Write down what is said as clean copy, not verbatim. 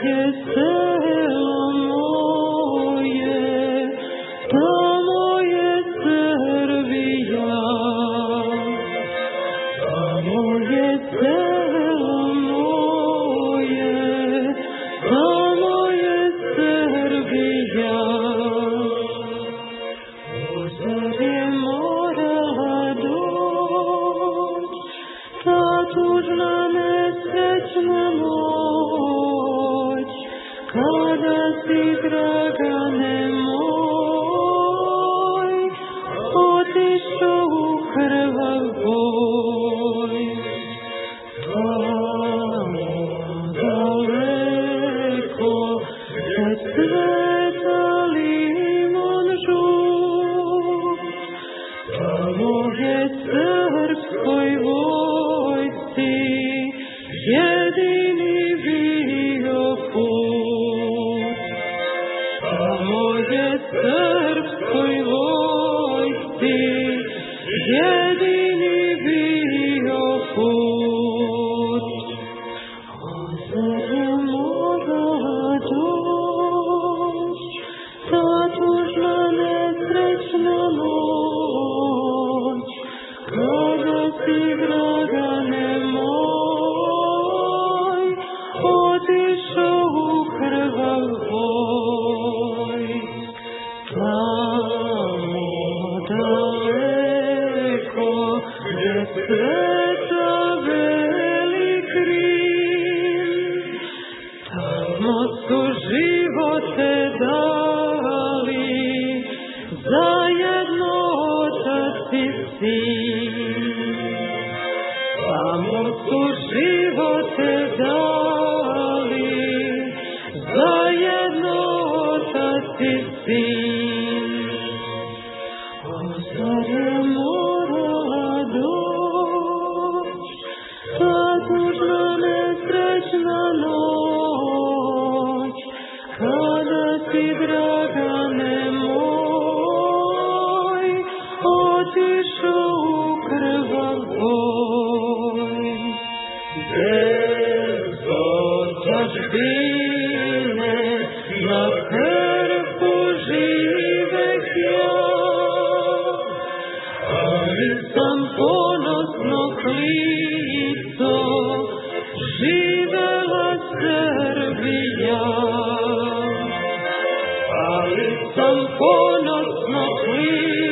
je selo moje, tamo je Srbija. Tamo je selo moje, tamo je Srbija. Zar je morala doć ta tužna nesrećna noć, kada si, Dragane moj, otišao u krvav boj. Tamo daleko se cveta limun žut, tamo je srpskoj vojsci jedini bio put. Tamo je srpskoj vojsci jedini bio put. Zar je morala doć ta tužna nesrećna noć, kada si, Dragane moj, otišao u krvav boj. Tamo daleko gde sveta beli Krim, tamo su živote dali zajedno otac i sin. Tamo su živote dali zajedno otac i sin. Zar je morala doć ta tužna nesrećna noć, kada si, Dragane moj, otišao u krvav boj. Bez otadžbine na krpu živeh ja, ali sam ponosno klico živela Srbija. Ali sam ponosno klico